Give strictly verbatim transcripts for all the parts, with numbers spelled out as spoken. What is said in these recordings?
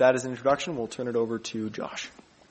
that as an introduction, we'll turn it over to Josh.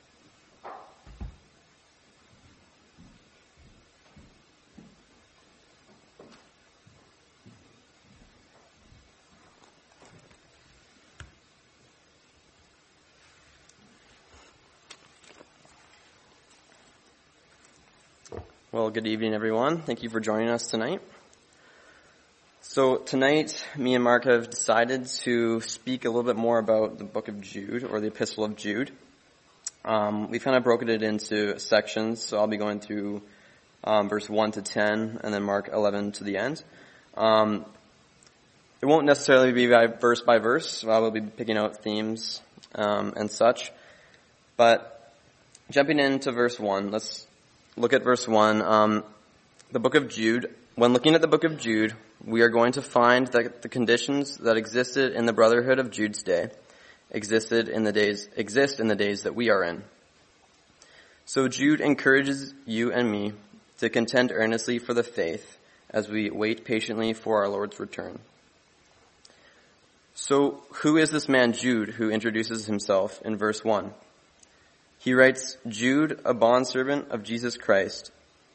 Well, good evening, everyone. Thank you for joining us tonight. So tonight, me and Mark have decided to speak a little bit more about the book of Jude, or the Epistle of Jude. Um, we've kind of broken it into sections, so I'll be going through um, verse one to ten, and then Mark eleven to the end. Um, it won't necessarily be by verse by verse. I will be picking out themes um, and such. But jumping into verse one, let's look at verse one. Um, the book of Jude. When looking at the book of Jude, we are going to find that the conditions that existed in the brotherhood of Jude's day existed in the days exist in the days that we are in. So Jude encourages you and me to contend earnestly for the faith as we wait patiently for our Lord's return. So who is this man Jude who introduces himself in verse one? He writes, Jude, a bondservant of Jesus Christ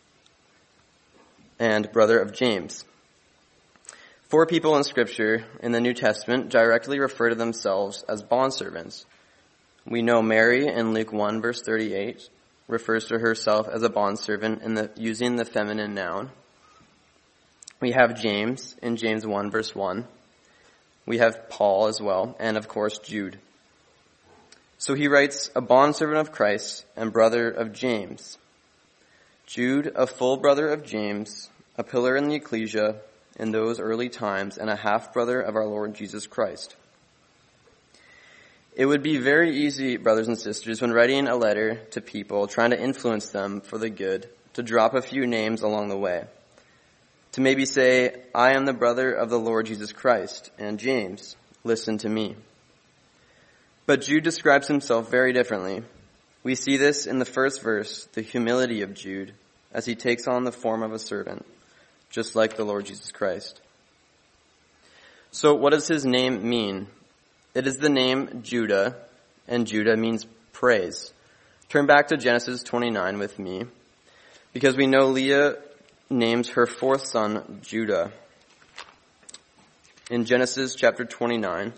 and brother of James. Four people in Scripture in the New Testament directly refer to themselves as bondservants. We know Mary in Luke one, verse thirty-eight, refers to herself as a bondservant in the, using the feminine noun. We have James in James one, verse one. We have Paul as well, and of course Jude. So he writes, a bondservant of Christ and brother of James. Jude, a full brother of James, a pillar in the ecclesia in those early times, and a half-brother of our Lord Jesus Christ. It would be very easy, brothers and sisters, when writing a letter to people, trying to influence them for the good, to drop a few names along the way. To maybe say, I am the brother of the Lord Jesus Christ, and James, listen to me. But Jude describes himself very differently. We see this in the first verse, the humility of Jude, as he takes on the form of a servant, just like the Lord Jesus Christ. So what does his name mean? It is the name Judah, and Judah means praise. Turn back to Genesis twenty-nine with me, because we know Leah names her fourth son Judah. In Genesis chapter twenty-nine,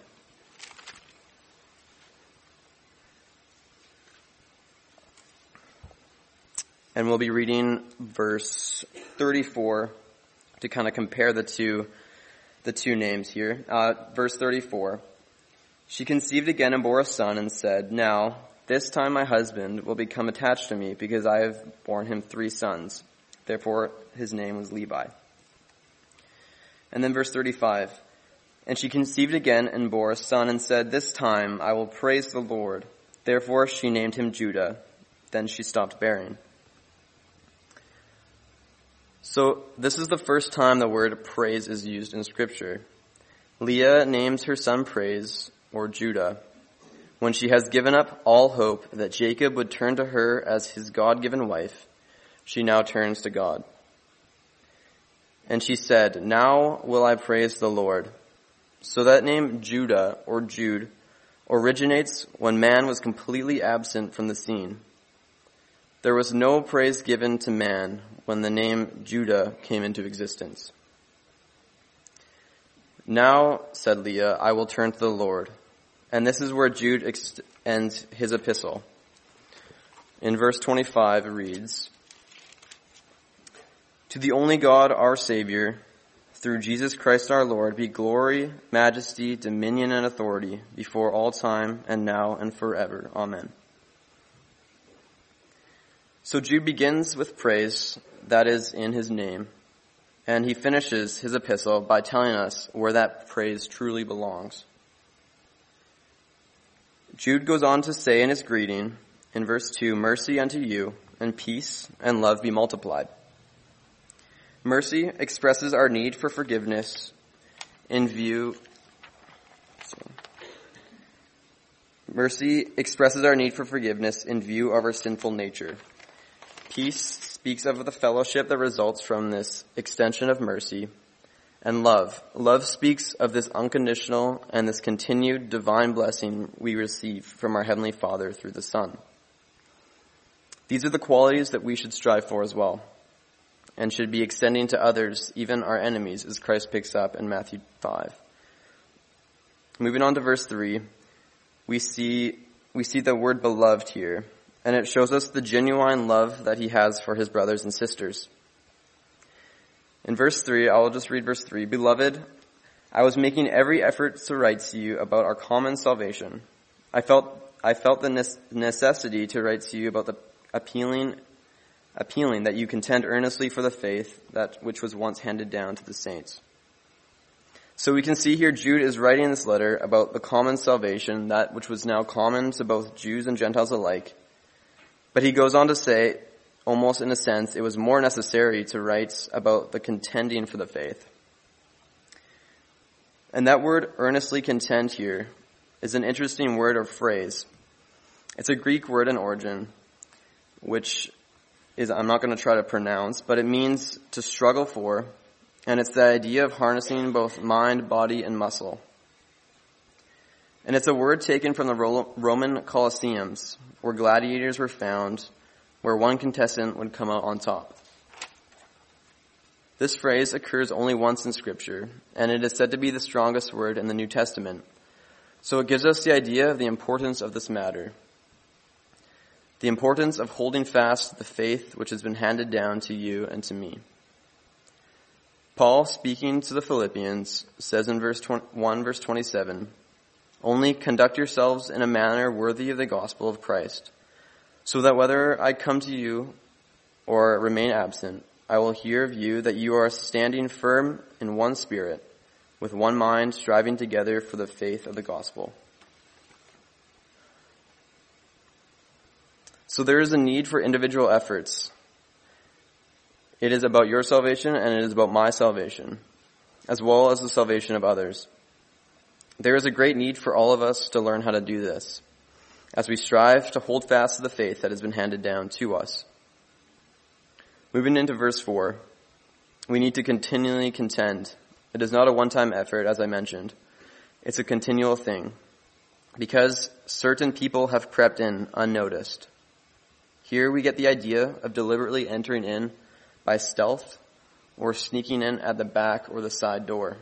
and we'll be reading verse thirty-four to kind of compare the two, the two names here. Uh, verse thirty-four. She conceived again and bore a son and said, now, this time my husband will become attached to me because I have borne him three sons. Therefore his name was Levi. And then verse thirty-five. And she conceived again and bore a son and said, this time I will praise the Lord. Therefore she named him Judah. Then she stopped bearing. So this is the first time the word praise is used in Scripture. Leah names her son Praise, or Judah, when she has given up all hope that Jacob would turn to her as his God-given wife. She now turns to God. And she said, now will I praise the Lord. So that name Judah, or Jude, originates when man was completely absent from the scene. There was no praise given to man when the name Judah came into existence. Now, said Leah, I will turn to the Lord. And this is where Jude ex- ends his epistle. In verse twenty-five it reads, to the only God, our Savior, through Jesus Christ our Lord, be glory, majesty, dominion, and authority before all time and now and forever. Amen. So Jude begins with praise that is in his name, and he finishes his epistle by telling us where that praise truly belongs. Jude goes on to say in his greeting, in verse two, mercy unto you, and peace and love be multiplied. Mercy expresses our need for forgiveness in view... Sorry. Mercy expresses our need for forgiveness in view of our sinful nature. Peace speaks of the fellowship that results from this extension of mercy, and love. Love speaks of this unconditional and this continued divine blessing we receive from our Heavenly Father through the Son. These are the qualities that we should strive for as well, and should be extending to others, even our enemies, as Christ picks up in Matthew five. Moving on to verse three, we see we see the word beloved here, and it shows us the genuine love that he has for his brothers and sisters. In verse three, I will just read verse three. Beloved, I was making every effort to write to you about our common salvation. I felt I felt the necessity to write to you about the appealing appealing that you contend earnestly for the faith that which was once handed down to the saints. So we can see here Jude is writing this letter about the common salvation, that which was now common to both Jews and Gentiles alike. But he goes on to say, almost in a sense, it was more necessary to write about the contending for the faith. And that word earnestly contend here is an interesting word or phrase. It's a Greek word in origin, which is, I'm not going to try to pronounce, but it means to struggle for, and it's the idea of harnessing both mind, body, and muscle. And it's a word taken from the Roman Colosseums, where gladiators were found, where one contestant would come out on top. This phrase occurs only once in Scripture, and it is said to be the strongest word in the New Testament. So it gives us the idea of the importance of this matter. The importance of holding fast to the faith which has been handed down to you and to me. Paul, speaking to the Philippians, says in verse one, verse twenty-seven, only conduct yourselves in a manner worthy of the gospel of Christ, so that whether I come to you or remain absent, I will hear of you that you are standing firm in one spirit, with one mind, striving together for the faith of the gospel. So there is a need for individual efforts. It is about your salvation and it is about my salvation, as well as the salvation of others. There is a great need for all of us to learn how to do this, as we strive to hold fast to the faith that has been handed down to us. Moving into verse four, we need to continually contend. It is not a one-time effort, as I mentioned. It's a continual thing, because certain people have crept in unnoticed. Here we get the idea of deliberately entering in by stealth or sneaking in at the back or the side door.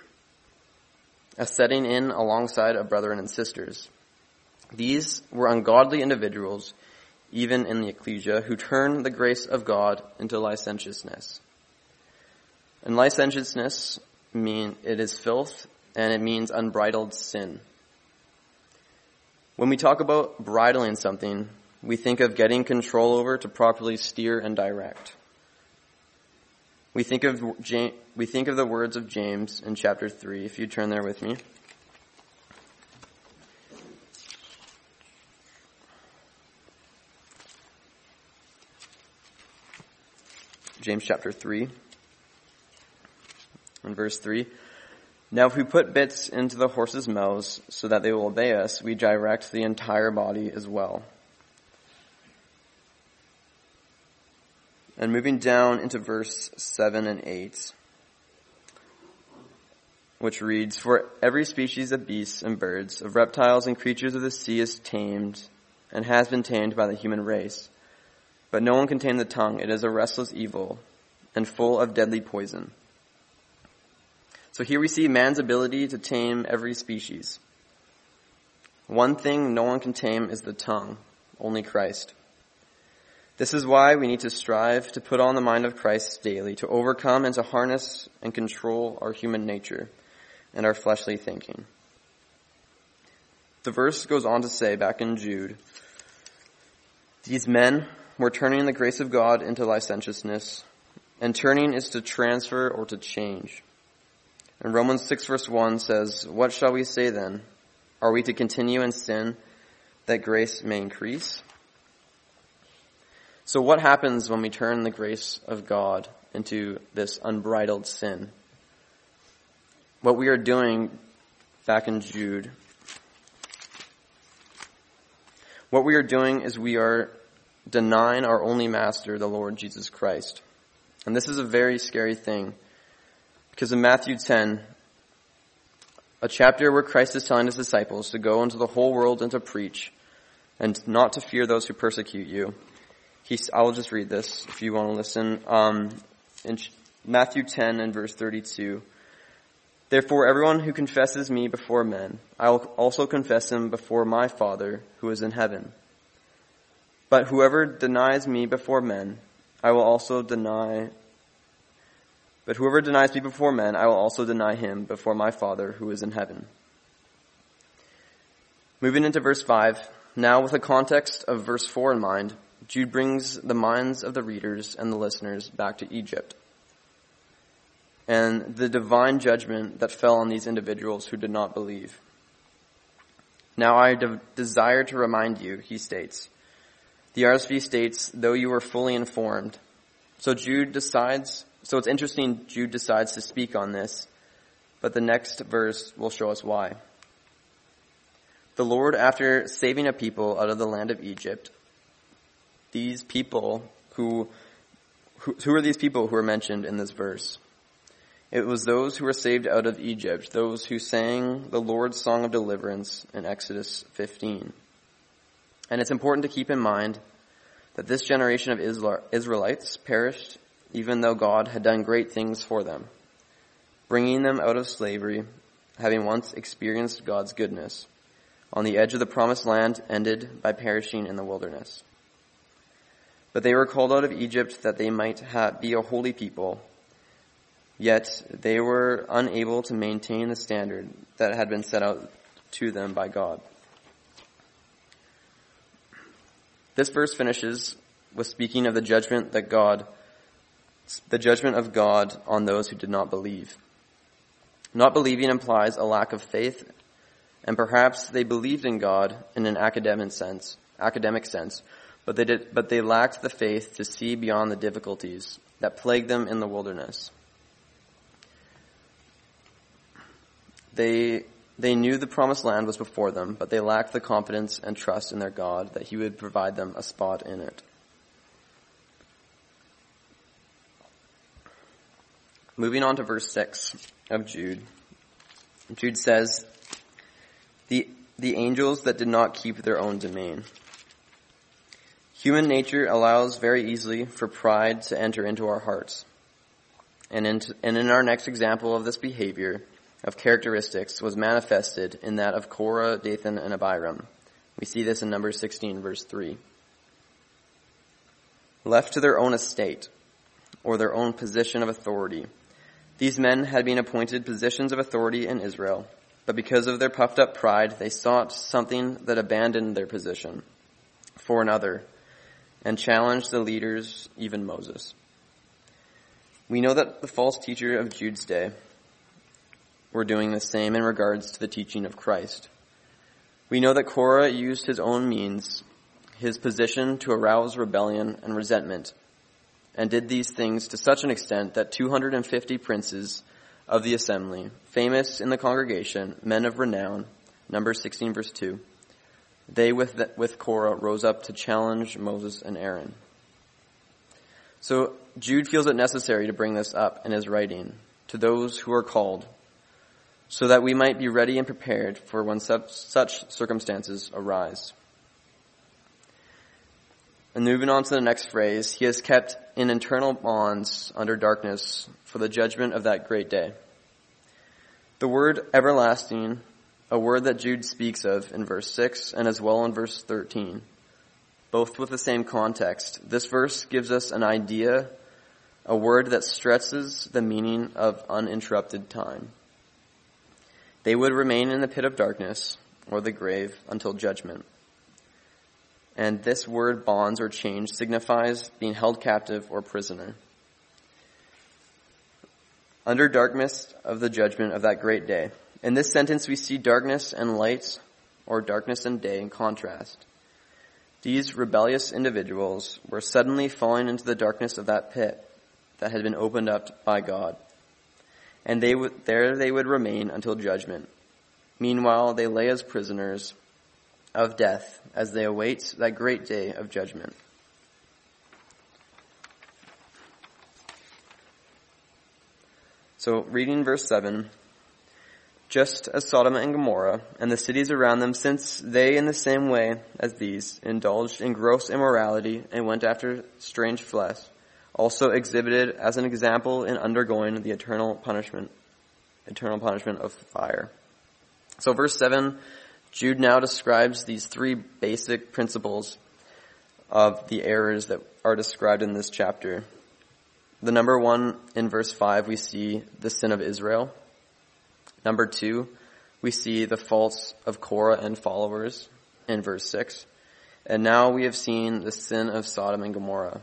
A setting in alongside of brethren and sisters. These were ungodly individuals, even in the ecclesia, who turn the grace of God into licentiousness. And licentiousness mean it is filth, and it means unbridled sin. When we talk about bridling something, we think of getting control over to properly steer and direct. We think of James, we think of the words of James in chapter three. If you turn there with me. James chapter three, in verse three. Now if we put bits into the horses' mouths so that they will obey us, we direct the entire body as well. And moving down into verse seven and eight, which reads, for every species of beasts and birds, of reptiles and creatures of the sea is tamed and has been tamed by the human race. But no one can tame the tongue. It is a restless evil and full of deadly poison. So here we see man's ability to tame every species. One thing no one can tame is the tongue, only Christ. This is why we need to strive to put on the mind of Christ daily, to overcome and to harness and control our human nature and our fleshly thinking. The verse goes on to say back in Jude, these men were turning the grace of God into licentiousness, and turning is to transfer or to change. And Romans six verse one says, what shall we say then? Are we to continue in sin that grace may increase? So what happens when we turn the grace of God into this unbridled sin? What we are doing back in Jude, what we are doing is we are denying our only master, the Lord Jesus Christ. And this is a very scary thing. Because in Matthew ten, a chapter where Christ is telling his disciples to go into the whole world and to preach, and not to fear those who persecute you. He's, I'll just read this if you want to listen. Um, in Matthew ten and verse thirty-two, therefore everyone who confesses me before men, I will also confess him before my Father who is in heaven. But whoever denies me before men, I will also deny But whoever denies me before men, I will also deny him before my Father who is in heaven. Moving into verse five, now with the context of verse four in mind, Jude brings the minds of the readers and the listeners back to Egypt and the divine judgment that fell on these individuals who did not believe. Now I de- desire to remind you, he states. The R S V states, though you were fully informed. So Jude decides... So it's interesting Jude decides to speak on this, but the next verse will show us why. The Lord, after saving a people out of the land of Egypt, these people who, who, who are these people who are mentioned in this verse? It was those who were saved out of Egypt, those who sang the Lord's song of deliverance in Exodus fifteen. And it's important to keep in mind that this generation of Israelites perished even though God had done great things for them, bringing them out of slavery, having once experienced God's goodness, on the edge of the promised land ended by perishing in the wilderness. But they were called out of Egypt that they might have, be a holy people, yet they were unable to maintain the standard that had been set out to them by God. This verse finishes with speaking of the judgment that God the judgment of God on those who did not believe. Not believing implies a lack of faith, and perhaps they believed in God in an academic sense, academic sense, but they did, but they lacked the faith to see beyond the difficulties that plagued them in the wilderness. They they knew the promised land was before them, but they lacked the confidence and trust in their God that he would provide them a spot in it. Moving on to verse six of Jude. Jude says, the, the angels that did not keep their own domain. Human nature allows very easily for pride to enter into our hearts. And in, and in our next example of this behavior, of characteristics, was manifested in that of Korah, Dathan, and Abiram. We see this in Numbers sixteen, verse three. Left to their own estate, or their own position of authority, these men had been appointed positions of authority in Israel, but because of their puffed up pride, they sought something that abandoned their position for another and challenged the leaders, even Moses. We know that the false teacher of Jude's day were doing the same in regards to the teaching of Christ. We know that Korah used his own means, his position, to arouse rebellion and resentment, and did these things to such an extent that two hundred fifty princes of the assembly, famous in the congregation, men of renown, Numbers sixteen verse two, they with the, with Korah rose up to challenge Moses and Aaron. So Jude feels it necessary to bring this up in his writing to those who are called, so that we might be ready and prepared for when such, such circumstances arise. And moving on to the next phrase, he has kept in internal bonds under darkness for the judgment of that great day. The word everlasting, a word that Jude speaks of in verse six and as well in verse thirteen, both with the same context. This verse gives us an idea, a word that stresses the meaning of uninterrupted time. They would remain in the pit of darkness or the grave until judgment. And this word bonds or chains signifies being held captive or prisoner. Under darkness of the judgment of that great day. In this sentence we see darkness and light, or darkness and day, in contrast. These rebellious individuals were suddenly falling into the darkness of that pit that had been opened up by God. And they would, there they would remain until judgment. Meanwhile, they lay as prisoners of death as they await that great day of judgment. So reading verse seven, just as Sodom and Gomorrah and the cities around them, since they in the same way as these indulged in gross immorality and went after strange flesh, also exhibited as an example in undergoing the eternal punishment, eternal punishment of fire. So verse seven, Jude now describes these three basic principles of the errors that are described in this chapter. The number one, in verse five, we see the sin of Israel. Number two, we see the faults of Korah and followers in verse six. And now we have seen the sin of Sodom and Gomorrah.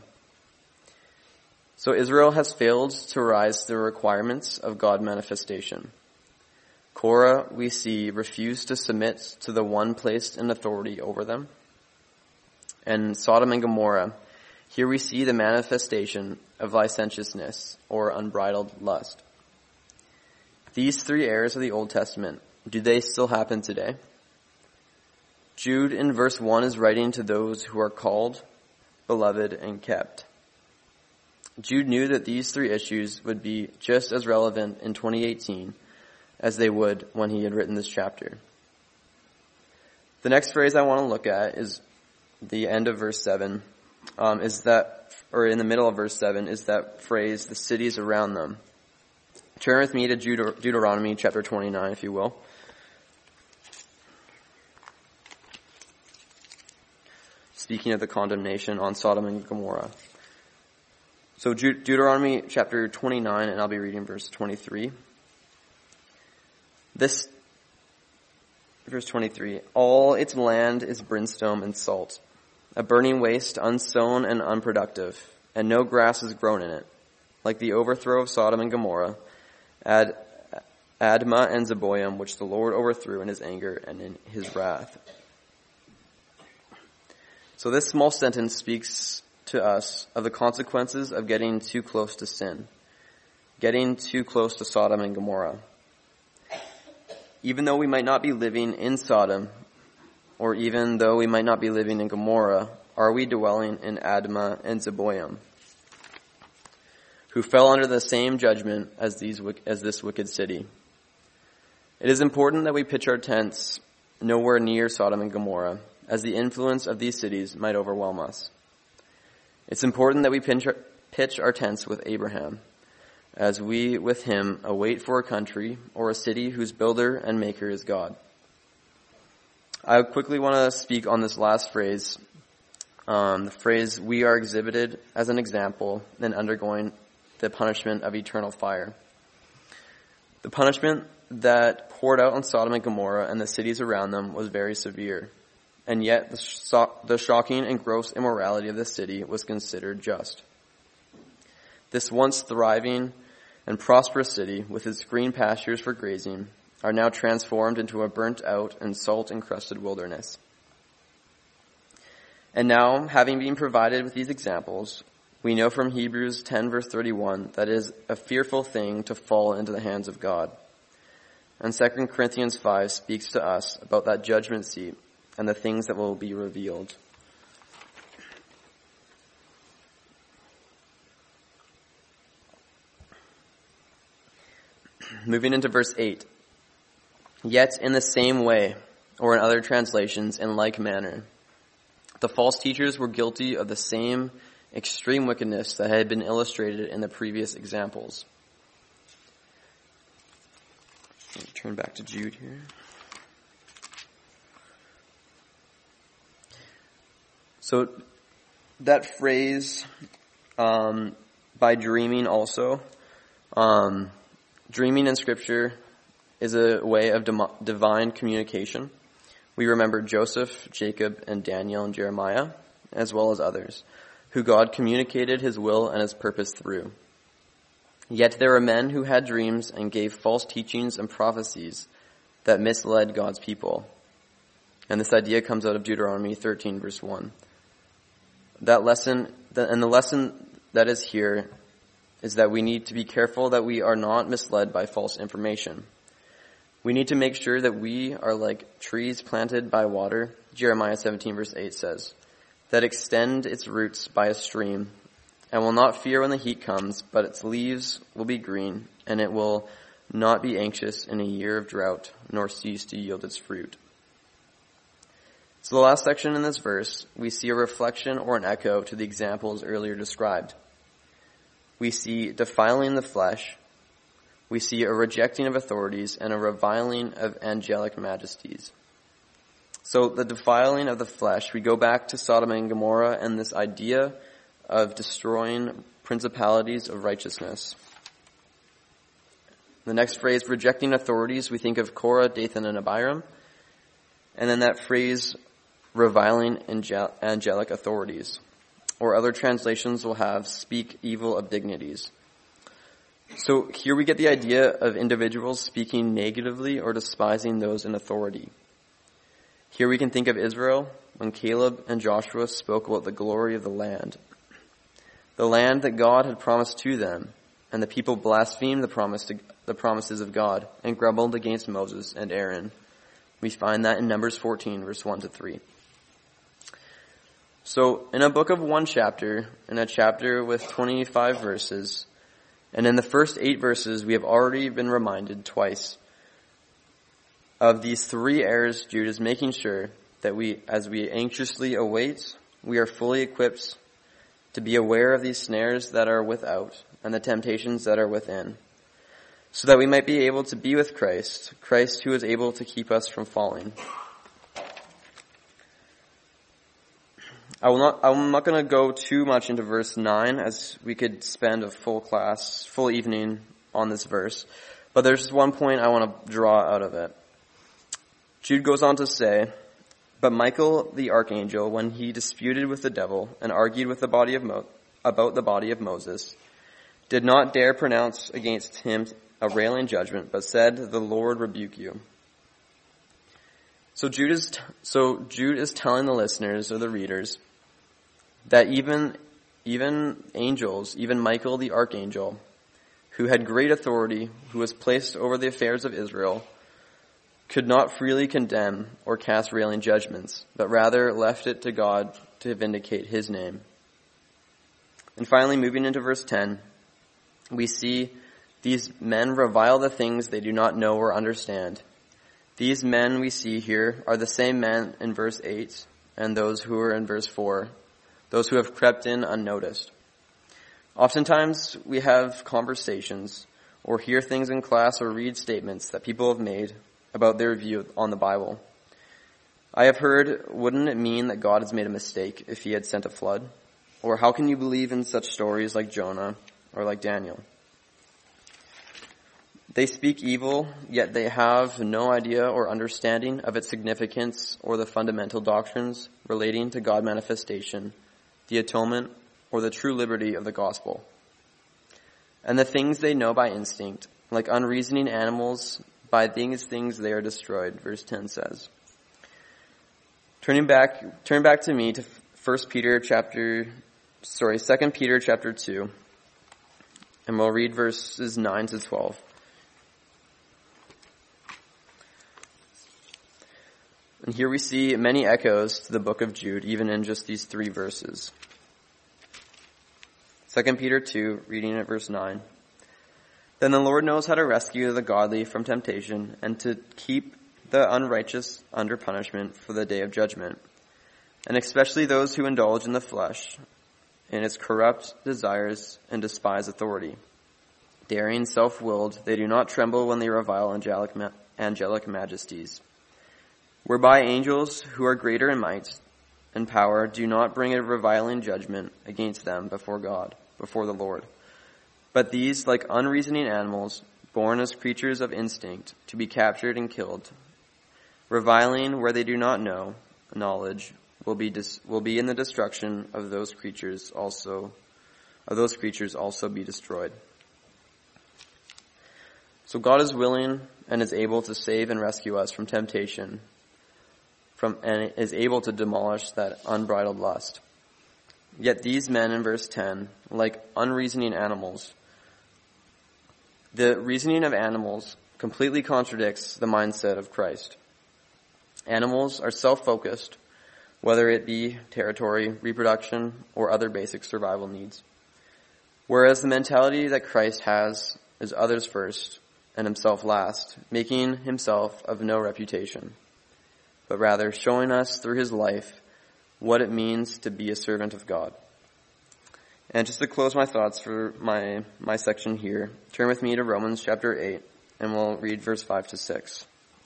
So Israel has failed to rise to the requirements of God manifestation. Korah, we see, refused to submit to the one placed in authority over them. And Sodom and Gomorrah, here we see the manifestation of licentiousness or unbridled lust. These three errors of the Old Testament, do they still happen today? Jude in verse one is writing to those who are called, beloved, and kept. Jude knew that these three issues would be just as relevant in twenty eighteen as they would when he had written this chapter. The next phrase I want to look at is the end of verse seven, um, is that, or in the middle of verse seven, is that phrase, the cities around them. Turn with me to Deut- Deuteronomy chapter twenty-nine, if you will. Speaking of the condemnation on Sodom and Gomorrah. So Deut- Deuteronomy chapter twenty-nine, and I'll be reading verse twenty-three. This, verse twenty-three, all its land is brimstone and salt, a burning waste, unsown and unproductive, and no grass is grown in it, like the overthrow of Sodom and Gomorrah, Ad, Admah and Zeboim, which the Lord overthrew in his anger and in his wrath. So this small sentence speaks to us of the consequences of getting too close to sin, getting too close to Sodom and Gomorrah. Even though we might not be living in Sodom, or even though we might not be living in Gomorrah, are we dwelling in Admah and Zeboim, who fell under the same judgment as these as this wicked city? It is important that we pitch our tents nowhere near Sodom and Gomorrah, as the influence of these cities might overwhelm us. It's important that we pitch our, pitch our tents with Abraham, as we with him await for a country or a city whose builder and maker is God. I quickly want to speak on this last phrase, um, the phrase, we are exhibited as an example in undergoing the punishment of eternal fire. The punishment that poured out on Sodom and Gomorrah and the cities around them was very severe, and yet the, so- the shocking and gross immorality of the city was considered just. This once thriving and prosperous city, with its green pastures for grazing, are now transformed into a burnt-out and salt-encrusted wilderness. And now, having been provided with these examples, we know from Hebrews ten verse thirty-one that it is a fearful thing to fall into the hands of God. And Second Corinthians five speaks to us about that judgment seat and the things that will be revealed. Moving into verse eight. Yet in the same way, or in other translations, in like manner, the false teachers were guilty of the same extreme wickedness that had been illustrated in the previous examples. Let me turn back to Jude here. So that phrase, um, by dreaming also, um, dreaming in Scripture is a way of dim- divine communication. We remember Joseph, Jacob, and Daniel and Jeremiah, as well as others, who God communicated his will and his purpose through. Yet there are men who had dreams and gave false teachings and prophecies that misled God's people. And this idea comes out of Deuteronomy thirteen, verse one. That lesson, and the lesson that is here is that we need to be careful that we are not misled by false information. We need to make sure that we are like trees planted by water, Jeremiah seventeen verse eight says, that extend its roots by a stream, and will not fear when the heat comes, but its leaves will be green, and it will not be anxious in a year of drought, nor cease to yield its fruit. So the last section in this verse, we see a reflection or an echo to the examples earlier described. We see defiling the flesh, we see a rejecting of authorities, and a reviling of angelic majesties. So the defiling of the flesh, we go back to Sodom and Gomorrah and this idea of destroying principalities of righteousness. The next phrase, rejecting authorities, we think of Korah, Dathan, and Abiram. And then that phrase, reviling angel- angelic authorities. Or other translations will have speak evil of dignities. So here we get the idea of individuals speaking negatively or despising those in authority. Here we can think of Israel when Caleb and Joshua spoke about the glory of the land. The land that God had promised to them, and the people blasphemed the promise to, the promises of God and grumbled against Moses and Aaron. We find that in Numbers fourteen, verse one to three. So in a book of one chapter, in a chapter with twenty-five verses, and in the first eight verses, we have already been reminded twice of these three errors Jude is making sure that we, as we anxiously await, we are fully equipped to be aware of these snares that are without and the temptations that are within, so that we might be able to be with Christ, Christ who is able to keep us from falling. I will not, I'm not going to go too much into verse nine, as we could spend a full class, full evening on this verse, but there's just one point I want to draw out of it. Jude goes on to say, but Michael the archangel, when he disputed with the devil and argued with the body of Mo- about the body of Moses, did not dare pronounce against him a railing judgment, but said, the Lord rebuke you. So Jude is, t- so Jude is telling the listeners or the readers that even, even angels, even Michael the archangel, who had great authority, who was placed over the affairs of Israel, could not freely condemn or cast railing judgments, but rather left it to God to vindicate his name. And finally, moving into verse ten, we see these men revile the things they do not know or understand. These men we see here are the same men in verse eight and those who are in verse four, those who have crept in unnoticed. Oftentimes we have conversations or hear things in class or read statements that people have made about their view on the Bible. I have heard, wouldn't it mean that God has made a mistake if he had sent a flood? Or how can you believe in such stories like Jonah or like Daniel? They speak evil, yet they have no idea or understanding of its significance or the fundamental doctrines relating to God manifestation, the atonement, or the true liberty of the gospel. And the things they know by instinct, like unreasoning animals, by these things they are destroyed, verse ten says. Turning back, turn back to me to First Peter chapter, sorry, Second Peter chapter two, and we'll read verses nine to twelve. And here we see many echoes to the book of Jude, even in just these three verses. Second Peter two, reading at verse nine. Then the Lord knows how to rescue the godly from temptation and to keep the unrighteous under punishment for the day of judgment, and especially those who indulge in the flesh in its corrupt desires and despise authority. Daring, self-willed, they do not tremble when they revile angelic, ma- angelic majesties, whereby angels who are greater in might and power do not bring a reviling judgment against them before God, before the Lord. But these, like unreasoning animals, born as creatures of instinct, to be captured and killed, reviling where they do not know knowledge, will be dis- will be in the destruction of those creatures also, of those creatures also be destroyed. So God is willing and is able to save and rescue us from temptation, from and is able to demolish that unbridled lust. Yet these men in verse ten, like unreasoning animals, the reasoning of animals completely contradicts the mindset of Christ. Animals are self-focused, whether it be territory, reproduction, or other basic survival needs. Whereas the mentality that Christ has is others first and himself last, making himself of no reputation, but rather showing us through his life what it means to be a servant of God. And just to close my thoughts for my, my section here, turn with me to Romans chapter eight, and we'll read verse five to six.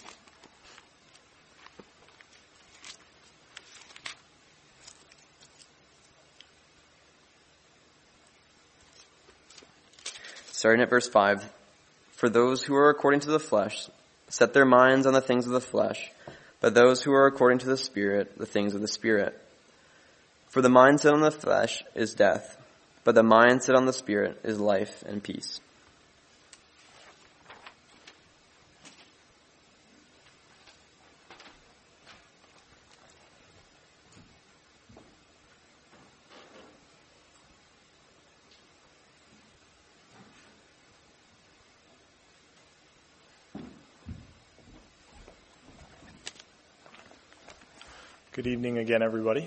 Starting at verse five, "For those who are according to the flesh set their minds on the things of the flesh, but those who are according to the Spirit, the things of the Spirit. For the mind set on the flesh is death, but the mind set on the Spirit is life and peace." Good evening again, everybody.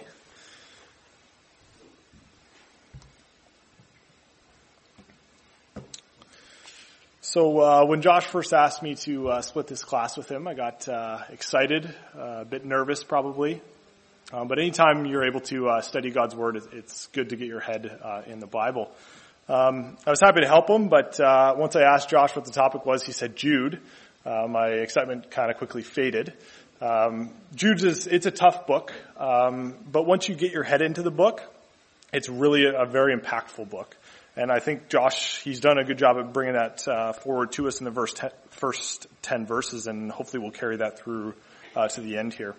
So uh, when Josh first asked me to uh, split this class with him, I got uh, excited, uh, a bit nervous probably. Um, but anytime you're able to uh, study God's Word, it's good to get your head uh, in the Bible. Um, I was happy to help him, but uh, once I asked Josh what the topic was, he said Jude. Uh, my excitement kind of quickly faded. Um, Jude is, it's a tough book, um, but once you get your head into the book, it's really a, a very impactful book. And I think Josh, he's done a good job of bringing that uh, forward to us in the verse ten, first ten verses, and hopefully we'll carry that through uh, to the end here.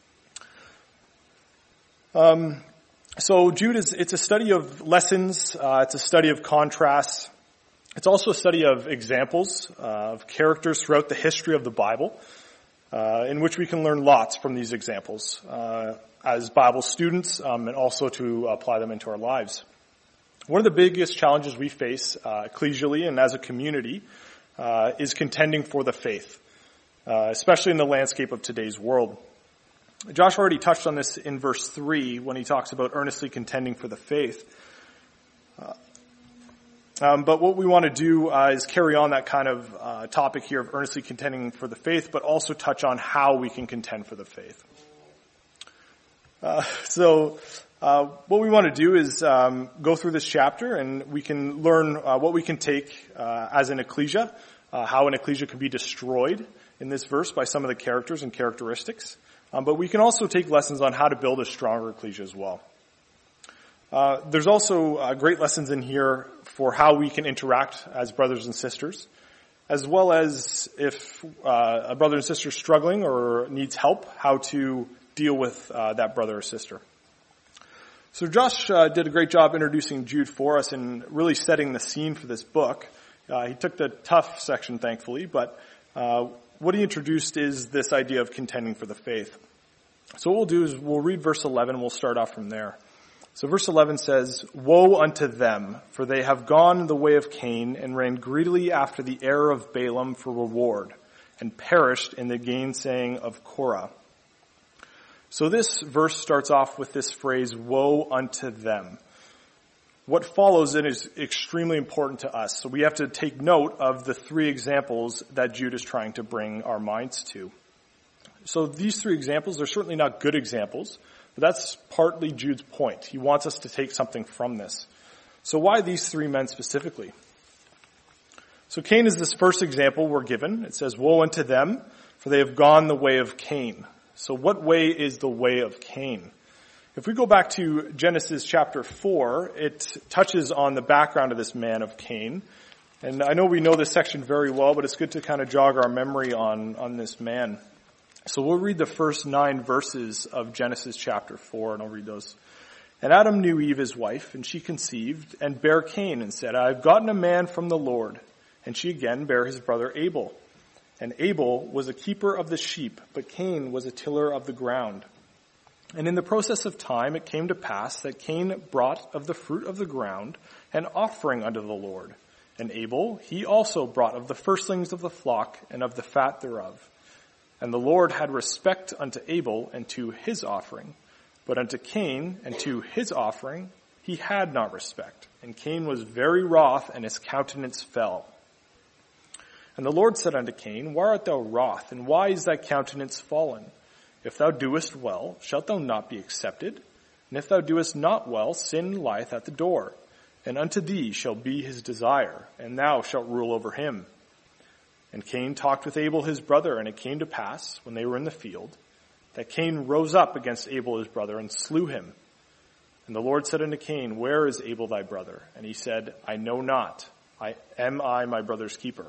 Um, so Jude is, it's a study of lessons, uh, it's a study of contrasts. It's also a study of examples, uh, of characters throughout the history of the Bible. Uh, in which we can learn lots from these examples uh, as Bible students um, and also to apply them into our lives. One of the biggest challenges we face uh, ecclesially and as a community uh, is contending for the faith, uh, especially in the landscape of today's world. Josh already touched on this in verse three when he talks about earnestly contending for the faith. Uh, Um, but what we want to do uh, is carry on that kind of uh, topic here of earnestly contending for the faith, but also touch on how we can contend for the faith. Uh, so uh, what we want to do is um, go through this chapter, and we can learn uh, what we can take uh, as an ecclesia, uh, how an ecclesia can be destroyed in this verse by some of the characters and characteristics. Um, but we can also take lessons on how to build a stronger ecclesia as well. Uh, there's also uh, great lessons in here for how we can interact as brothers and sisters, as well as if uh, a brother and sister is struggling or needs help, how to deal with uh, that brother or sister. So Josh uh, did a great job introducing Jude for us and really setting the scene for this book. Uh, he took the tough section, thankfully, but uh, what he introduced is this idea of contending for the faith. So what we'll do is we'll read verse eleven, and we'll start off from there. So verse eleven says, "Woe unto them, for they have gone the way of Cain, and ran greedily after the error of Balaam for reward, and perished in the gainsaying of Korah." So this verse starts off with this phrase, "Woe unto them." What follows it is extremely important to us. So we have to take note of the three examples that Jude is trying to bring our minds to. So these three examples, they're certainly not good examples, but that's partly Jude's point. He wants us to take something from this. So why these three men specifically? So Cain is this first example we're given. It says, "Woe unto them, for they have gone the way of Cain." So what way is the way of Cain? If we go back to Genesis chapter four, it touches on the background of this man of Cain. And I know we know this section very well, but it's good to kind of jog our memory on, on this man. So we'll read the first nine verses of Genesis chapter four, and I'll read those. "And Adam knew Eve his wife, and she conceived, and bare Cain, and said, I have gotten a man from the Lord. And she again bare his brother Abel. And Abel was a keeper of the sheep, but Cain was a tiller of the ground. And in the process of time it came to pass that Cain brought of the fruit of the ground an offering unto the Lord. And Abel, he also brought of the firstlings of the flock and of the fat thereof. And the Lord had respect unto Abel and to his offering, but unto Cain and to his offering he had not respect. And Cain was very wroth, and his countenance fell. And the Lord said unto Cain, Why art thou wroth, and why is thy countenance fallen? If thou doest well, shalt thou not be accepted? And if thou doest not well, sin lieth at the door. And unto thee shall be his desire, and thou shalt rule over him. And Cain talked with Abel his brother, and it came to pass, when they were in the field, that Cain rose up against Abel his brother, and slew him. And the Lord said unto Cain, Where is Abel thy brother? And he said, I know not. I am I my brother's keeper?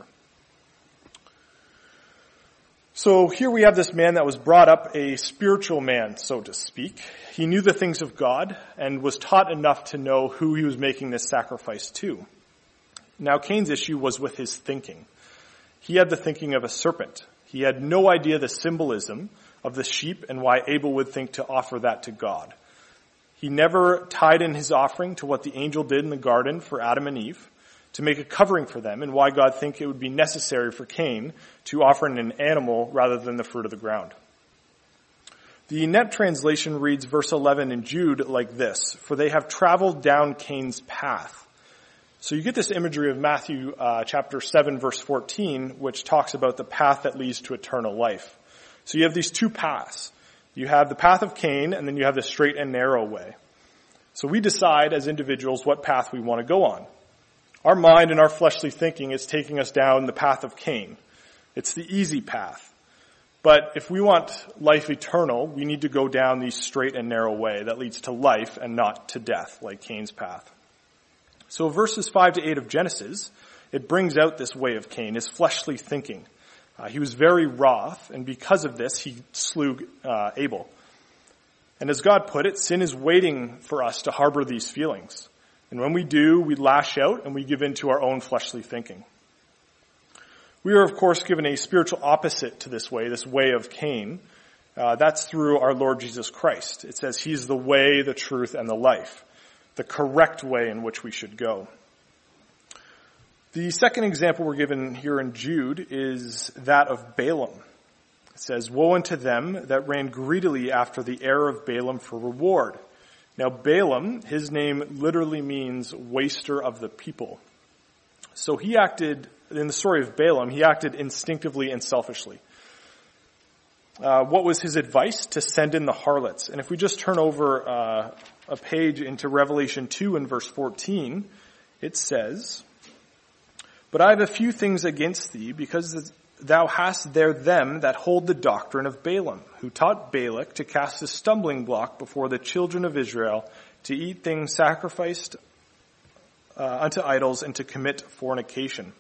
So here we have this man that was brought up a spiritual man, so to speak. He knew the things of God and was taught enough to know who he was making this sacrifice to. Now Cain's issue was with his thinking. He had the thinking of a serpent. He had no idea the symbolism of the sheep and why Abel would think to offer that to God. He never tied in his offering to what the angel did in the garden for Adam and Eve, to make a covering for them, and why God think it would be necessary for Cain to offer an animal rather than the fruit of the ground. The Net translation reads verse eleven in Jude like this, For they have traveled down Cain's path. So you get this imagery of Matthew uh, chapter seven, verse fourteen, which talks about the path that leads to eternal life. So you have these two paths. You have the path of Cain, and then you have the straight and narrow way. So we decide as individuals what path we want to go on. Our mind and our fleshly thinking is taking us down the path of Cain. It's the easy path. But if we want life eternal, we need to go down the straight and narrow way that leads to life and not to death, like Cain's path. So verses five to eight of Genesis, it brings out this way of Cain, his fleshly thinking. Uh, he was very wroth, and because of this, he slew uh, Abel. And as God put it, sin is waiting for us to harbor these feelings. And when we do, we lash out and we give in to our own fleshly thinking. We are, of course, given a spiritual opposite to this way, this way of Cain. Uh, that's through our Lord Jesus Christ. It says he's the way, the truth, and the life, the correct way in which we should go. The second example we're given here in Jude is that of Balaam. It says, Woe unto them that ran greedily after the error of Balaam for reward. Now, Balaam, his name literally means waster of the people. So he acted, in the story of Balaam, he acted instinctively and selfishly. Uh, what was his advice? To send in the harlots. And if we just turn over uh, a page into Revelation two in verse fourteen, it says, But I have a few things against thee, because thou hast there them that hold the doctrine of Balaam, who taught Balak to cast a stumbling block before the children of Israel, to eat things sacrificed uh, unto idols, and to commit fornication.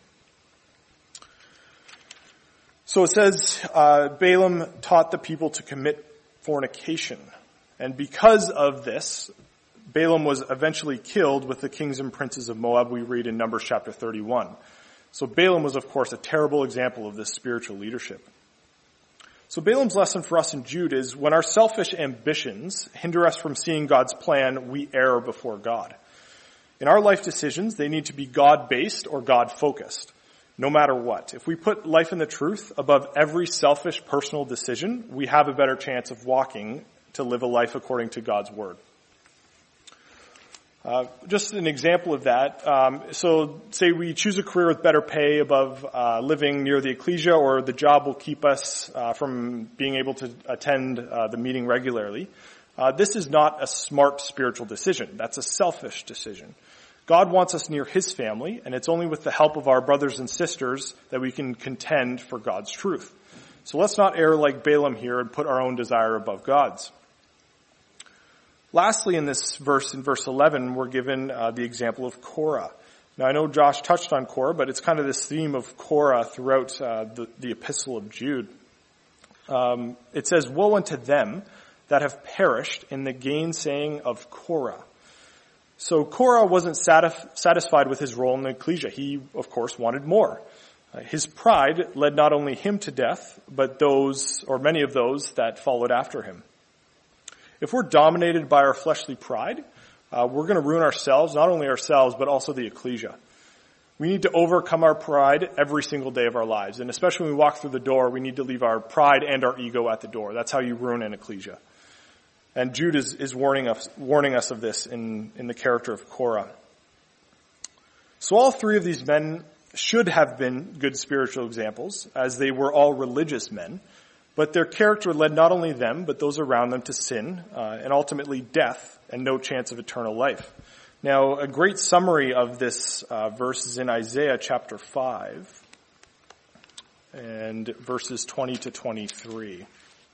So it says uh, Balaam taught the people to commit fornication. And because of this, Balaam was eventually killed with the kings and princes of Moab, we read in Numbers chapter thirty-one. So Balaam was, of course, a terrible example of this spiritual leadership. So Balaam's lesson for us in Jude is when our selfish ambitions hinder us from seeing God's plan, we err before God. In our life decisions, they need to be God-based or God-focused, no matter what. If we put life and the truth above every selfish personal decision, we have a better chance of walking to live a life according to God's word. Uh, just an example of that. Um, so say we choose a career with better pay above uh, living near the ecclesia, or the job will keep us uh, from being able to attend uh, the meeting regularly. Uh, this is not a smart spiritual decision. That's a selfish decision. God wants us near his family, and it's only with the help of our brothers and sisters that we can contend for God's truth. So let's not err like Balaam here and put our own desire above God's. Lastly, in this verse, in verse eleven, we're given uh, the example of Korah. Now, I know Josh touched on Korah, but it's kind of this theme of Korah throughout uh, the, the epistle of Jude. Um, it says, Woe unto them that have perished in the gainsaying of Korah. So Korah wasn't satisf- satisfied with his role in the ecclesia. He, of course, wanted more. Uh, his pride led not only him to death, but those, or many of those, that followed after him. If we're dominated by our fleshly pride, uh, we're going to ruin ourselves, not only ourselves, but also the ecclesia. We need to overcome our pride every single day of our lives. And especially when we walk through the door, we need to leave our pride and our ego at the door. That's how you ruin an ecclesia. And Jude is, is warning us, warning us of this in, in the character of Korah. So all three of these men should have been good spiritual examples, as they were all religious men, but their character led not only them, but those around them to sin, uh, and ultimately death and no chance of eternal life. Now, a great summary of this uh, verse is in Isaiah chapter five, and verses twenty to twenty-three.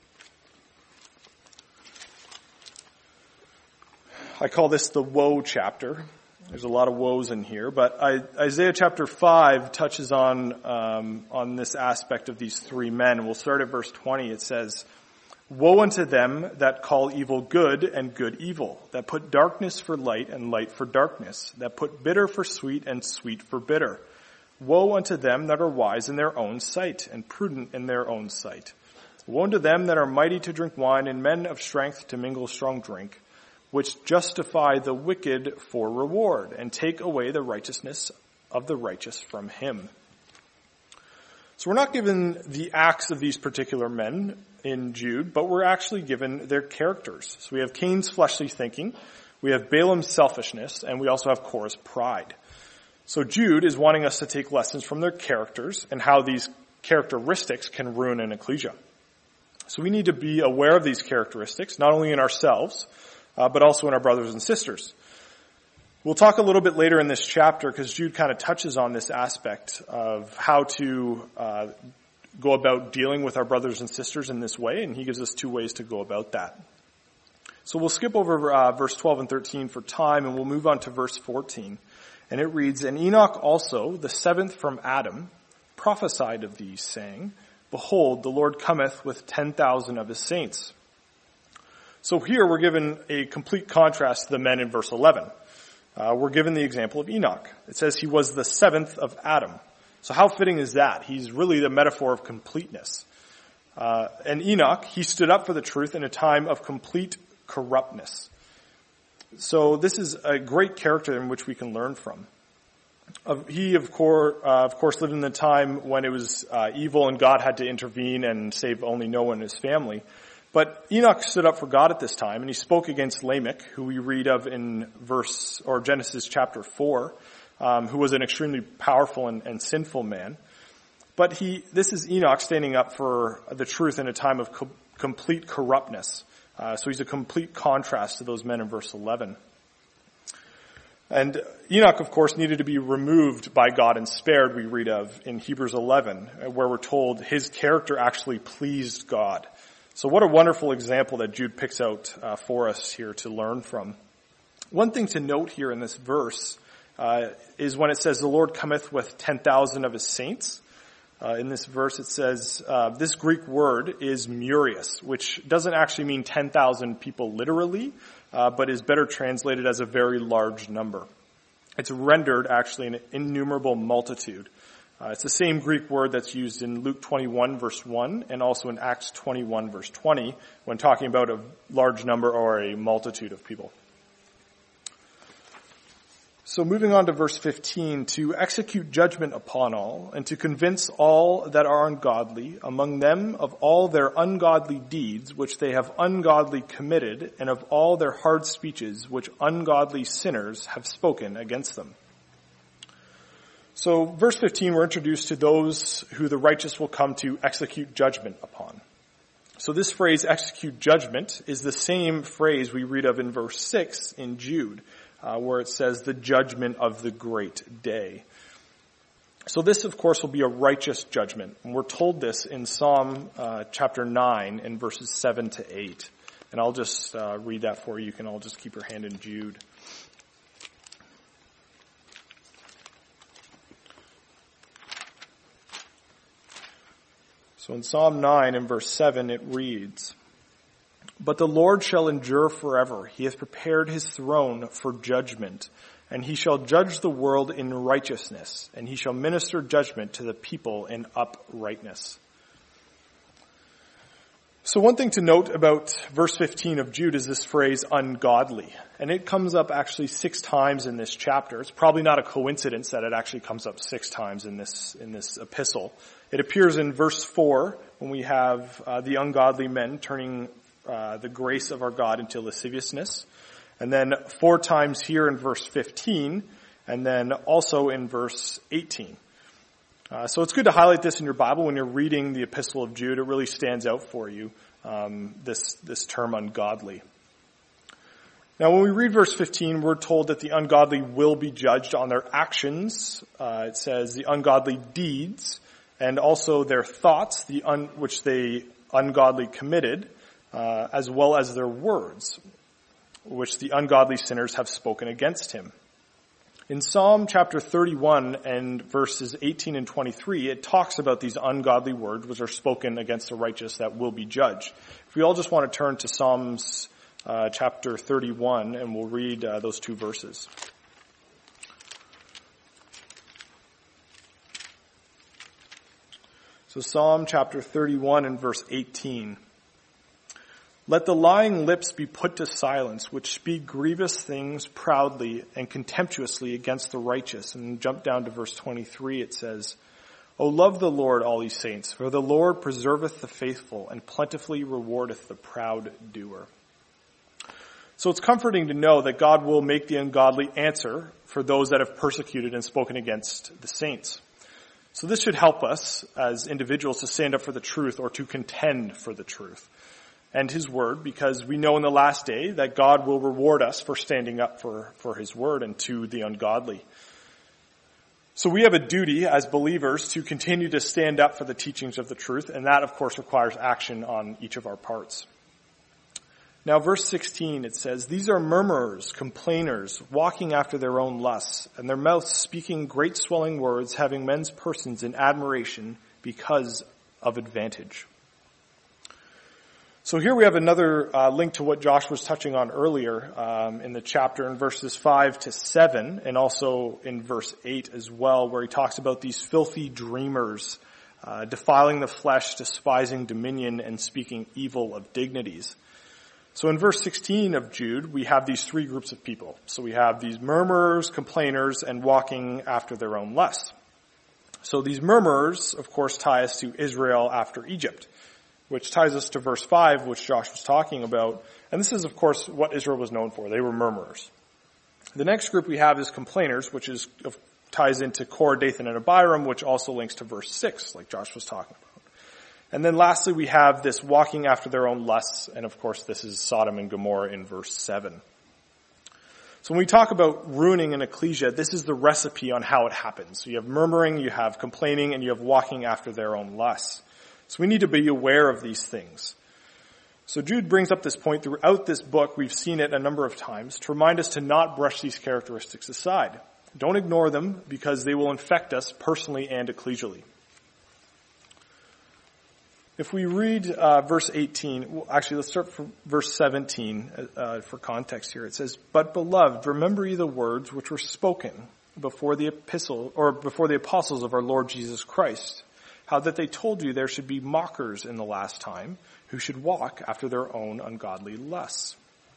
I call this the woe chapter. There's a lot of woes in here, but I, Isaiah chapter five touches on um, on this aspect of these three men. We'll start at verse twenty. It says, "Woe unto them that call evil good and good evil, that put darkness for light and light for darkness, that put bitter for sweet and sweet for bitter. Woe unto them that are wise in their own sight and prudent in their own sight. Woe unto them that are mighty to drink wine and men of strength to mingle strong drink, which justify the wicked for reward, and take away the righteousness of the righteous from him." So we're not given the acts of these particular men in Jude, but we're actually given their characters. So we have Cain's fleshly thinking, we have Balaam's selfishness, and we also have Korah's pride. So Jude is wanting us to take lessons from their characters and how these characteristics can ruin an ecclesia. So we need to be aware of these characteristics, not only in ourselves, Uh, but also in our brothers and sisters. We'll talk a little bit later in this chapter, because Jude kind of touches on this aspect of how to uh, go about dealing with our brothers and sisters in this way, and he gives us two ways to go about that. So we'll skip over uh, verse twelve and thirteen for time, and we'll move on to verse fourteen. And it reads, "And Enoch also, the seventh from Adam, prophesied of these, saying, Behold, the Lord cometh with ten thousand of his saints." So here we're given a complete contrast to the men in verse eleven. Uh, we're given the example of Enoch. It says he was the seventh of Adam. So how fitting is that? He's really the metaphor of completeness. Uh, and Enoch, he stood up for the truth in a time of complete corruptness. So this is a great character in which we can learn from. Uh, he, of course, uh, of course, lived in the time when it was uh, evil and God had to intervene and save only Noah and his family. But Enoch stood up for God at this time, and he spoke against Lamech, who we read of in verse or Genesis chapter four, um, who was an extremely powerful and, and sinful man. But he, this is Enoch standing up for the truth in a time of co- complete corruptness. Uh, so he's a complete contrast to those men in verse eleven. And Enoch, of course, needed to be removed by God and spared, we read of in Hebrews eleven, where we're told his character actually pleased God. So what a wonderful example that Jude picks out uh, for us here to learn from. One thing to note here in this verse uh, is when it says the Lord cometh with ten thousand of his saints. Uh, in this verse it says uh, this Greek word is murius, which doesn't actually mean ten thousand people literally, uh, but is better translated as a very large number. It's rendered actually an innumerable multitude. Uh, it's the same Greek word that's used in Luke twenty-one verse one and also in Acts twenty-one verse twenty when talking about a large number or a multitude of people. So moving on to verse fifteen, "To execute judgment upon all, and to convince all that are ungodly, among them of all their ungodly deeds which they have ungodly committed, and of all their hard speeches which ungodly sinners have spoken against them." So verse fifteen, we're introduced to those who the righteous will come to execute judgment upon. So this phrase, execute judgment, is the same phrase we read of in verse six in Jude, uh, where it says the judgment of the great day. So this, of course, will be a righteous judgment. And we're told this in Psalm uh, chapter nine in verses seven to eight. And I'll just uh, read that for you. You can all just keep your hand in Jude. So in Psalm nine and verse seven it reads, "But the Lord shall endure forever. He has prepared his throne for judgment, and he shall judge the world in righteousness, and he shall minister judgment to the people in uprightness." So one thing to note about verse fifteen of Jude is this phrase, ungodly. And it comes up actually six times in this chapter. It's probably not a coincidence that it actually comes up six times in this, in this epistle. It appears in verse four when we have uh, the ungodly men turning uh, the grace of our God into lasciviousness. And then four times here in verse fifteen, and then also in verse eighteen. Uh, so it's good to highlight this in your Bible when you're reading the Epistle of Jude. It really stands out for you, um, this, this term ungodly. Now, when we read verse fifteen, we're told that the ungodly will be judged on their actions. Uh, it says the ungodly deeds and also their thoughts, the un, which they ungodly committed, uh, as well as their words, which the ungodly sinners have spoken against him. In Psalm chapter thirty-one and verses eighteen and twenty-three, it talks about these ungodly words which are spoken against the righteous that will be judged. If we all just want to turn to Psalms Uh, chapter thirty-one, and we'll read uh, those two verses. So Psalm chapter thirty-one and verse eighteen. Let the lying lips be put to silence, which speak grievous things proudly and contemptuously against the righteous. And jump down to verse twenty-three, it says, O love the Lord, all ye saints, for the Lord preserveth the faithful, and plentifully rewardeth the proud doer. So it's comforting to know that God will make the ungodly answer for those that have persecuted and spoken against the saints. So this should help us as individuals to stand up for the truth or to contend for the truth and his word, because we know in the last day that God will reward us for standing up for, for his word and to the ungodly. So we have a duty as believers to continue to stand up for the teachings of the truth, and that of course requires action on each of our parts. Now, verse sixteen, it says, These are murmurers, complainers, walking after their own lusts, and their mouths speaking great swelling words, having men's persons in admiration because of advantage. So here we have another uh, link to what Josh was touching on earlier um, in the chapter in verses five to seven, and also in verse eight as well, where he talks about these filthy dreamers, uh, defiling the flesh, despising dominion, and speaking evil of dignities. So in verse sixteen of Jude, we have these three groups of people. So we have these murmurers, complainers, and walking after their own lusts. So these murmurers, of course, tie us to Israel after Egypt, which ties us to verse five, which Josh was talking about. And this is, of course, what Israel was known for. They were murmurers. The next group we have is complainers, which is ties into Korah, Dathan, and Abiram, which also links to verse six, like Josh was talking about. And then lastly, we have this walking after their own lusts, and of course this is Sodom and Gomorrah in verse seven. So when we talk about ruining an ecclesia, this is the recipe on how it happens. So you have murmuring, you have complaining, and you have walking after their own lusts. So we need to be aware of these things. So Jude brings up this point throughout this book. We've seen it a number of times to remind us to not brush these characteristics aside. Don't ignore them because they will infect us personally and ecclesially. If we read uh, verse eighteen, well, actually let's start from verse seventeen uh, for context here. It says, But beloved, remember ye the words which were spoken before the epistle, or before the apostles of our Lord Jesus Christ, how that they told you there should be mockers in the last time, who should walk after their own ungodly lusts.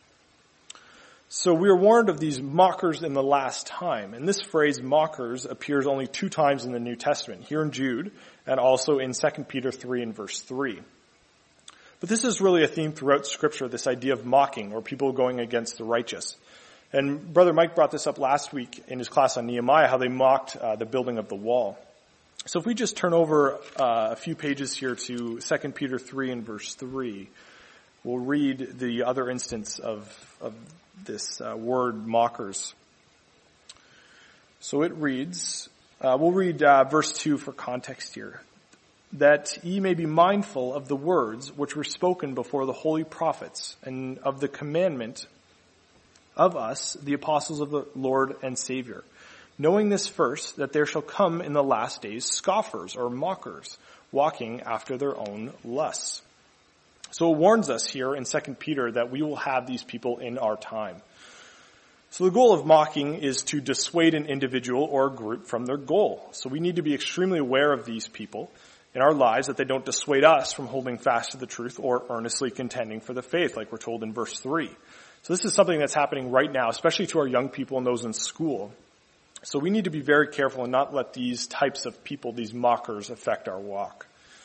So we are warned of these mockers in the last time. And this phrase, mockers, appears only two times in the New Testament, here in Jude, and also in Second Peter three and verse three. But this is really a theme throughout Scripture, this idea of mocking, or people going against the righteous. And Brother Mike brought this up last week in his class on Nehemiah, how they mocked uh, the building of the wall. So if we just turn over uh, a few pages here to Second Peter three and verse three, we'll read the other instance of, of this uh, word mockers. So it reads, uh, we'll read uh, verse two for context here. That ye may be mindful of the words which were spoken before the holy prophets, and of the commandment of us, the apostles of the Lord and Savior. Knowing this first, that there shall come in the last days scoffers or mockers, walking after their own lusts. So it warns us here in Second Peter that we will have these people in our time. So the goal of mocking is to dissuade an individual or a group from their goal. So we need to be extremely aware of these people in our lives, that they don't dissuade us from holding fast to the truth or earnestly contending for the faith, like we're told in verse three. So this is something that's happening right now, especially to our young people and those in school. So we need to be very careful and not let these types of people, these mockers, affect our walk.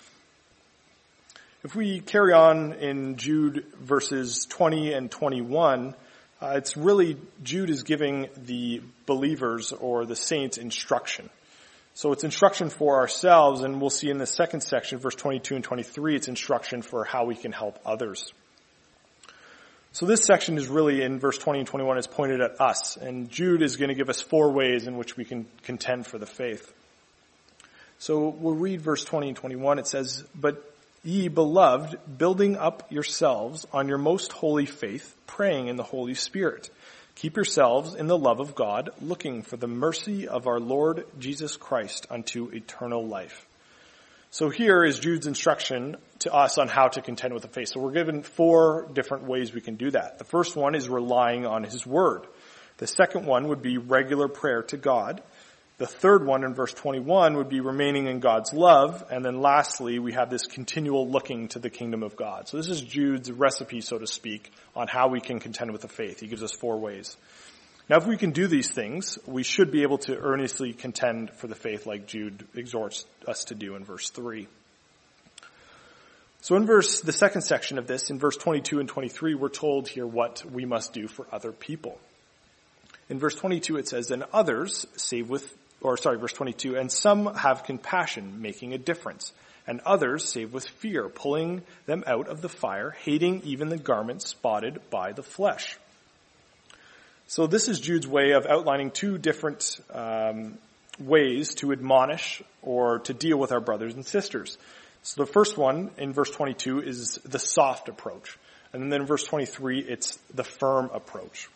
If we carry on in Jude verses twenty and twenty-one, uh, it's really Jude is giving the believers or the saints instruction. So it's instruction for ourselves, and we'll see in the second section, verse twenty-two and twenty-three, it's instruction for how we can help others. So this section is really, in verse twenty and twenty-one, is pointed at us, and Jude is going to give us four ways in which we can contend for the faith. So we'll read verse twenty and twenty-one. It says, "But ye, beloved, building up yourselves on your most holy faith, praying in the Holy Spirit. Keep yourselves in the love of God, looking for the mercy of our Lord Jesus Christ unto eternal life." So here is Jude's instruction to us on how to contend with the faith. So we're given four different ways we can do that. The first one is relying on his word. The second one would be regular prayer to God. The third one in verse twenty-one would be remaining in God's love. And then lastly, we have this continual looking to the kingdom of God. So this is Jude's recipe, so to speak, on how we can contend with the faith. He gives us four ways. Now, if we can do these things, we should be able to earnestly contend for the faith like Jude exhorts us to do in verse three. So in verse, the second section of this, in verse twenty-two and twenty-three, we're told here what we must do for other people. In verse twenty-two, it says, "And others save with Or sorry, verse twenty-two, "And some have compassion, making a difference. And others save with fear, pulling them out of the fire, hating even the garment spotted by the flesh." So this is Jude's way of outlining two different um, ways to admonish or to deal with our brothers and sisters. So the first one in verse twenty-two is the soft approach. And then in verse twenty-three, it's the firm approach.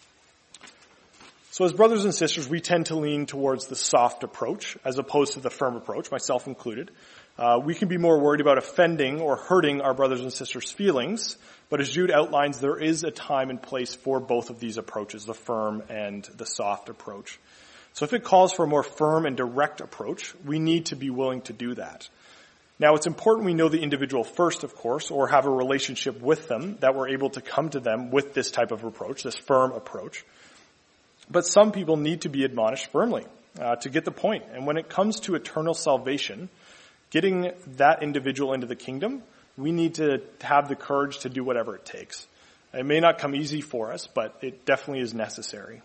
So as brothers and sisters, we tend to lean towards the soft approach as opposed to the firm approach, myself included. Uh, we can be more worried about offending or hurting our brothers and sisters' feelings, but as Jude outlines, there is a time and place for both of these approaches, the firm and the soft approach. So if it calls for a more firm and direct approach, we need to be willing to do that. Now, it's important we know the individual first, of course, or have a relationship with them, that we're able to come to them with this type of approach, this firm approach. But some people need to be admonished firmly uh, to get the point. And when it comes to eternal salvation, getting that individual into the kingdom, we need to have the courage to do whatever it takes. It may not come easy for us, but it definitely is necessary.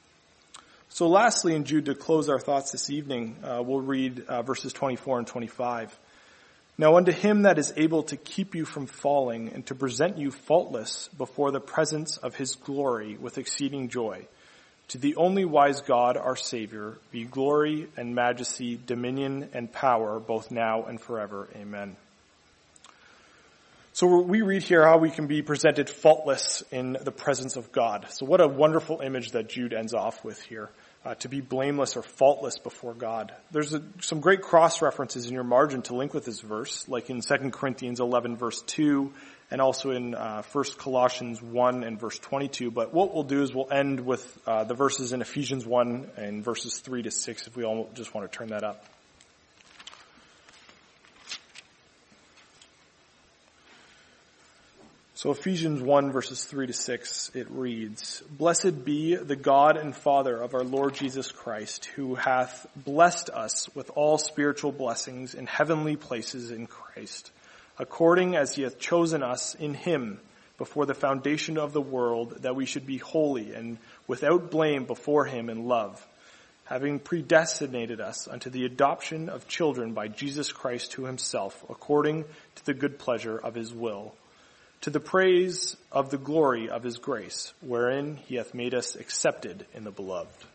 So lastly, in Jude, to close our thoughts this evening, uh, we'll read uh, verses twenty-four and twenty-five. "Now unto him that is able to keep you from falling and to present you faultless before the presence of his glory with exceeding joy, to the only wise God, our Savior, be glory and majesty, dominion and power, both now and forever. Amen." So we read here how we can be presented faultless in the presence of God. So what a wonderful image that Jude ends off with here, uh, to be blameless or faultless before God. There's a, some great cross-references in your margin to link with this verse, like in Second Corinthians eleven, verse two, and also in uh, First Colossians one and verse twenty-two. But what we'll do is we'll end with uh, the verses in Ephesians one and verses three to six, if we all just want to turn that up. So Ephesians one, verses three to six, it reads, "Blessed be the God and Father of our Lord Jesus Christ, who hath blessed us with all spiritual blessings in heavenly places in Christ, according as he hath chosen us in him before the foundation of the world, that we should be holy and without blame before him in love, having predestinated us unto the adoption of children by Jesus Christ to himself, according to the good pleasure of his will, to the praise of the glory of his grace, wherein he hath made us accepted in the beloved."